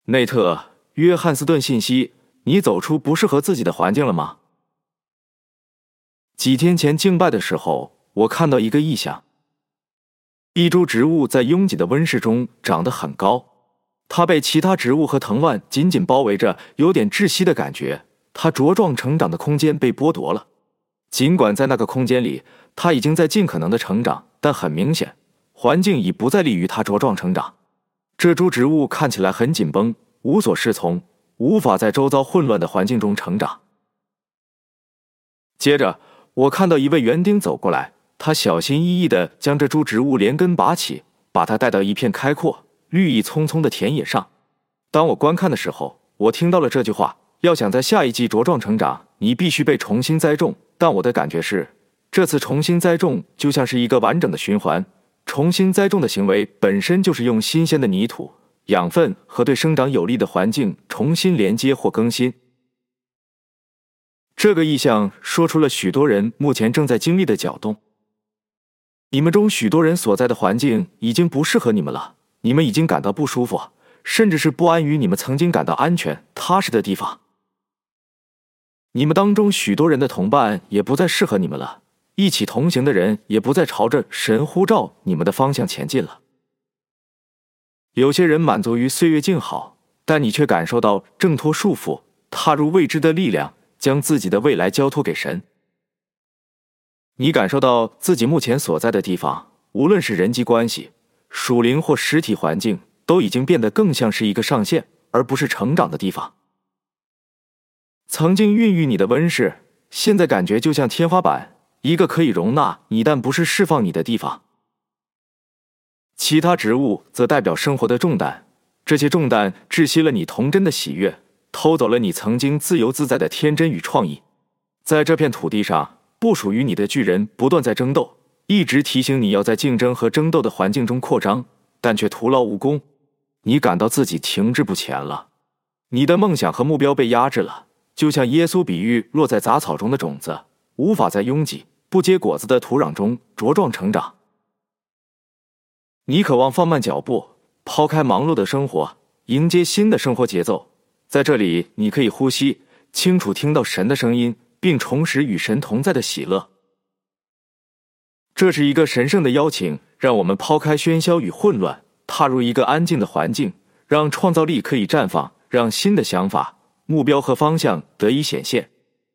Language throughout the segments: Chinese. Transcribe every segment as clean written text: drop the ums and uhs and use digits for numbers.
内特·约翰斯顿信息，你走出不适合自己的环境了吗？几天前敬拜的时候，我看到一个异象。一株植物在拥挤的温室中长得很高，它被其他植物和藤蔓紧紧包围着，有点窒息的感觉。它茁壮成长的空间被剥夺了。尽管在那个空间里，它已经在尽可能的成长，但很明显，环境已不再利于它茁壮成长。这株植物看起来很紧绷，无所适从，无法在周遭混乱的环境中成长。接着，我看到一位园丁走过来，他小心翼翼地将这株植物连根拔起，把它带到一片开阔、绿意葱葱的田野上。当我观看的时候，我听到了这句话：要想在下一季茁壮成长，你必须被重新栽种。但我的感觉是，这次重新栽种就像是一个完整的循环。重新栽种的行为本身就是用新鲜的泥土、养分和对生长有利的环境重新连接或更新。这个意象说出了许多人目前正在经历的搅动。你们中许多人所在的环境已经不适合你们了，你们已经感到不舒服，甚至是不安于你们曾经感到安全、踏实的地方。你们当中许多人的同伴也不再适合你们了，一起同行的人也不再朝着神呼召你们的方向前进了。有些人满足于岁月静好，但你却感受到挣脱束缚，踏入未知的力量，将自己的未来交托给神。你感受到自己目前所在的地方，无论是人际关系、属灵或实体环境，都已经变得更像是一个上限，而不是成长的地方。曾经孕育你的温室，现在感觉就像天花板，一个可以容纳你但不是释放你的地方。其他植物则代表生活的重担，这些重担窒息了你童真的喜悦，偷走了你曾经自由自在的天真与创意。在这片土地上，不属于你的巨人不断在争斗，一直提醒你要在竞争和争斗的环境中扩张，但却徒劳无功。你感到自己停滞不前了，你的梦想和目标被压制了，就像耶稣比喻落在杂草中的种子，无法在拥挤、不结果子的土壤中茁壮成长。你渴望放慢脚步，抛开忙碌的生活，迎接新的生活节奏。在这里，你可以呼吸，清楚听到神的声音，并重拾与神同在的喜乐。这是一个神圣的邀请，让我们抛开喧嚣与混乱，踏入一个安静的环境，让创造力可以绽放，让新的想法、目标和方向得以显现。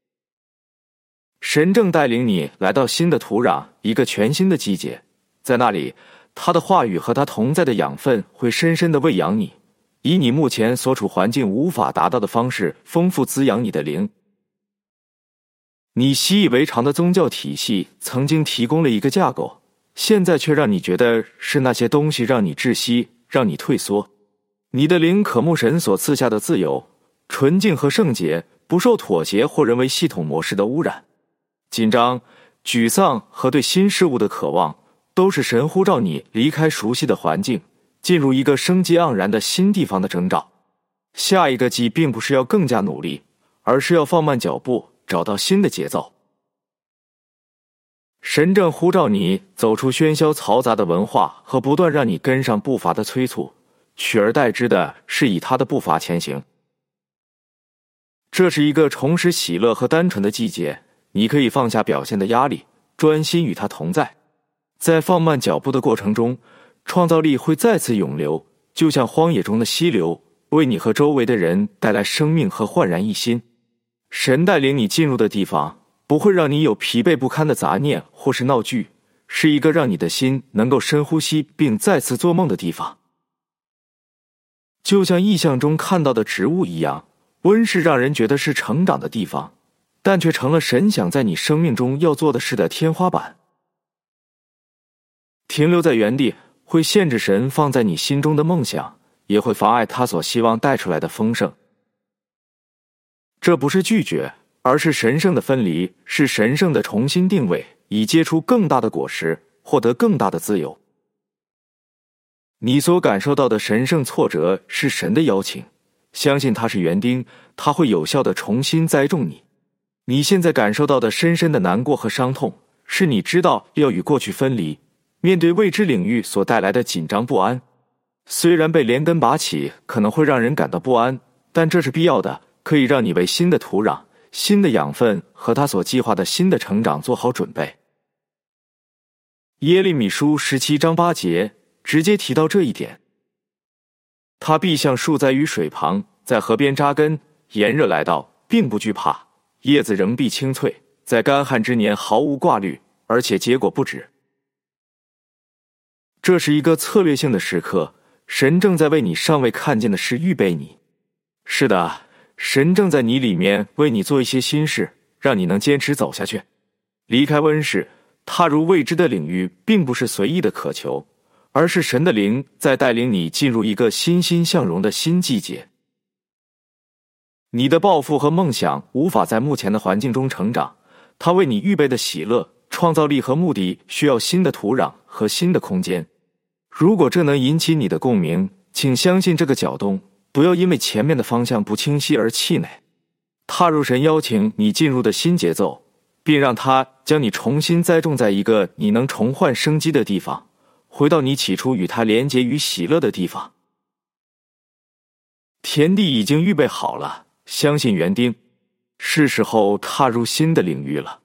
神正带领你来到新的土壤，一个全新的季节。在那里，他的话语和他同在的养分会深深地喂养你，以你目前所处环境无法达到的方式丰富滋养你的灵。你习以为常的宗教体系曾经提供了一个架构，现在却让你觉得是那些东西让你窒息，让你退缩。你的灵渴慕神所赐下的自由、纯净和圣洁，不受妥协或人为系统模式的污染。紧张、沮丧和对新事物的渴望，都是神呼召你离开熟悉的环境，进入一个生机盎然的新地方的征兆。下一个季并不是要更加努力，而是要放慢脚步，找到新的节奏。神正呼召你走出喧嚣嘈杂的文化和不断让你跟上步伐的催促，取而代之的是以他的步伐前行。这是一个重拾喜乐和单纯的季节，你可以放下表现的压力，专心与他同在。在放慢脚步的过程中，创造力会再次涌流，就像荒野中的溪流，为你和周围的人带来生命和焕然一新。神带领你进入的地方，不会让你有疲惫不堪的杂念或是闹剧，是一个让你的心能够深呼吸并再次做梦的地方。就像意象中看到的植物一样，温室让人觉得是成长的地方，但却成了神想在你生命中要做的事的天花板。停留在原地会限制神放在你心中的梦想，也会妨碍他所希望带出来的丰盛。这不是拒绝，而是神圣的分离，是神圣的重新定位，以结出更大的果实，获得更大的自由。你所感受到的神圣挫折是神的邀请，相信他是园丁，他会有效地重新栽种你。你现在感受到的深深的难过和伤痛，是你知道要与过去分离，面对未知领域所带来的紧张不安。 虽然被连根拔起可能会让人感到不安，但这是必要的，可以让你为新的土壤、新的养分和他所计划的新的成长做好准备。耶利米书17章8节直接提到这一点。他必像树栽于水旁，在河边扎根，炎热来到，并不惧怕，叶子仍必青翠，在干旱之年毫无挂虑，而且结果不止。这是一个策略性的时刻，神正在为你尚未看见的事预备你。是的，神正在你里面为你做一些新事，让你能坚持走下去。离开温室，踏入未知的领域，并不是随意的渴求，而是神的灵在带领你进入一个欣欣向荣的新季节。你的抱负和梦想无法在目前的环境中成长，他为你预备的喜乐、创造力和目的需要新的土壤和新的空间。如果这能引起你的共鸣，请相信这个搅动，不要因为前面的方向不清晰而气馁。踏入神邀请你进入的新节奏，并让他将你重新栽种在一个你能重焕生机的地方，回到你起初与他连结与喜乐的地方。田地已经预备好了，相信园丁，是时候踏入新的领域了。